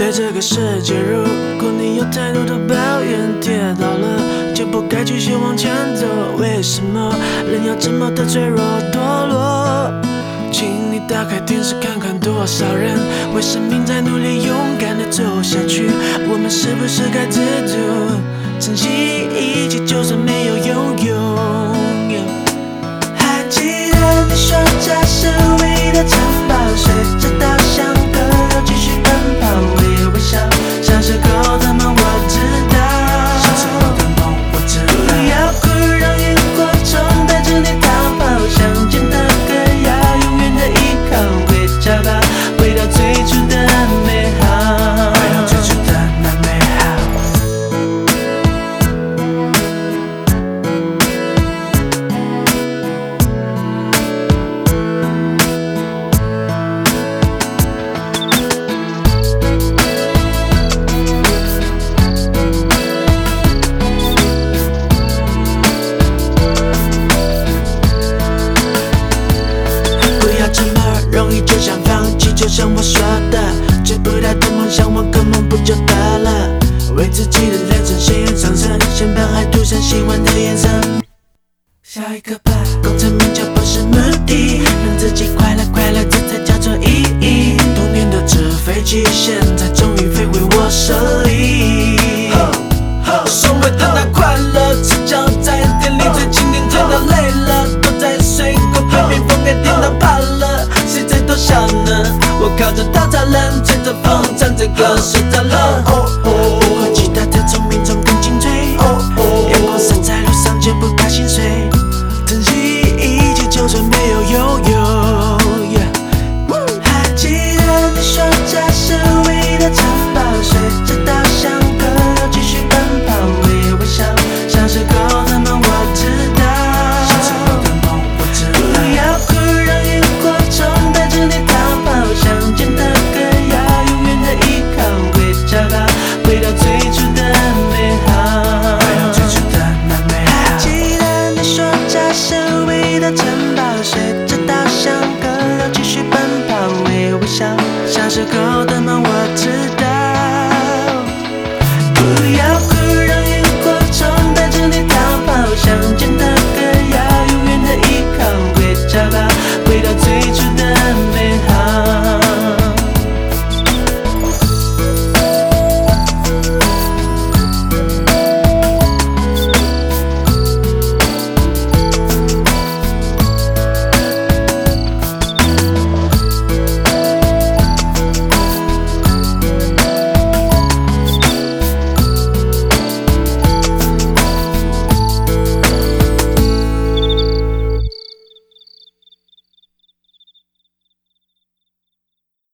对这个世界，如果你有太多的抱怨，跌倒了就不该继续往前走。为什么人要这么的脆弱堕落？请你打开电视看看，多少人为生命在努力，勇敢的走下去。我们是不是该知足，珍惜一切，就算没有拥有？还记得你说这是唯一的城堡，随着稻香河流继续奔跑，微微笑，小时候的梦我知道，小时候的梦我知道。不要哭，让萤火虫带着你逃跑，想见的歌要永远的依靠，回家吧，回到最初的美好，回到最初的那美好。就想放弃，就像我说的，追不到的梦想，玩个梦不就得了？为自己的人生鲜艳上升，先把爱涂上喜欢的颜色。下一个吧，功成名就不是目的，让自己快乐快乐，这才叫做意义。童年的纸飞机，现在终于飞回我手里。所谓的那快乐，赤脚在店里最经典，甜到累了，躲在水沟被蜜蜂给叮到怕了。谁最多笑呢？我靠着稻草人，吹着风，唱着歌，睡着了。比我吉他的聪明中更精粹，阳光洒在路上就不怕心碎，珍惜一切，就算没有拥有。还记得你说这是唯一的城堡，随着稻香河流继续奔跑，微微笑，小时候的梦我知道，小时候的梦我知道。不要哭，让萤火虫带着你逃跑，想见的歌要永远的依靠，回家吧，回到最初的美好，回到最初的那美好。还记得你说这是唯一的城堡，随着稻香河流继续奔跑，微微笑，小时候的梦我知道。不要哭，让萤火虫带着你逃跑，想见的歌要永远的依靠，回家吧，回到最初